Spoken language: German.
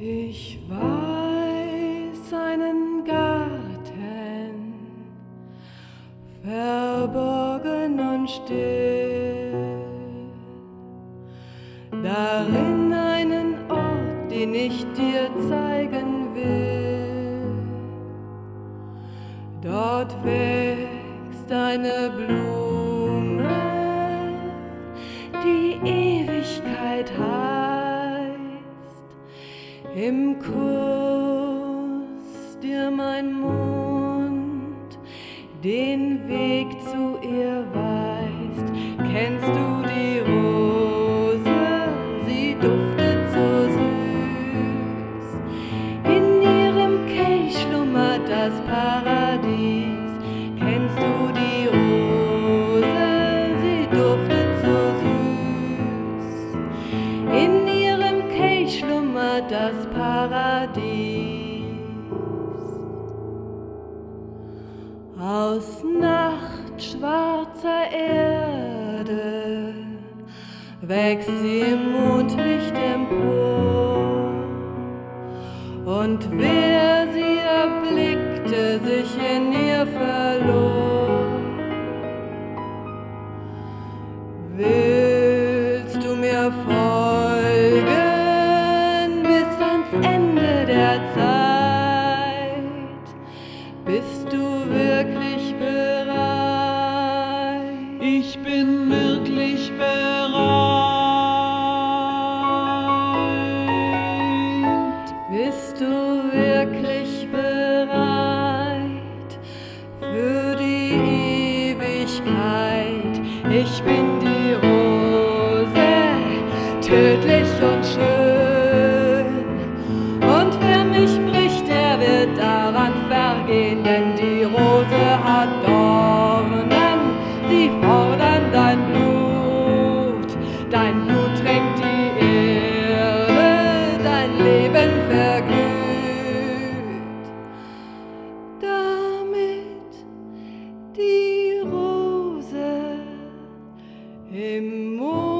Ich weiß einen Garten, verborgen und still, darin einen Ort, den ich dir zeigen will. Dort wächst eine Blume, die Ewigkeit heißt. Im Kuss dir mein Mund den Weg zu ihr weist. Kennst du die Rose? Sie duftet so süß. In ihrem Kelch schlummert das Paradies. Kennst du die Rose? Sie duftet so süß. In ihrem Kelch schlummert das Paradies. Aus nachtschwarzer Erde wächst sie im Mondlicht empor, und wer sie erblickte, sich in ihr verlor. Willst du mir folgen bis ans Ende der Zeit? Bist du wirklich bereit? Ich bin wirklich bereit. Bist du wirklich bereit für die Ewigkeit? Ich bin die Rose, tödlich und schön. Und wer mich bricht, der wird daran vergehen, denn die Rose hat Dornen, sie fordern dein Blut. Dein Blut tränkt die Erde, dein Leben verglüht. Damit die Rose im Mond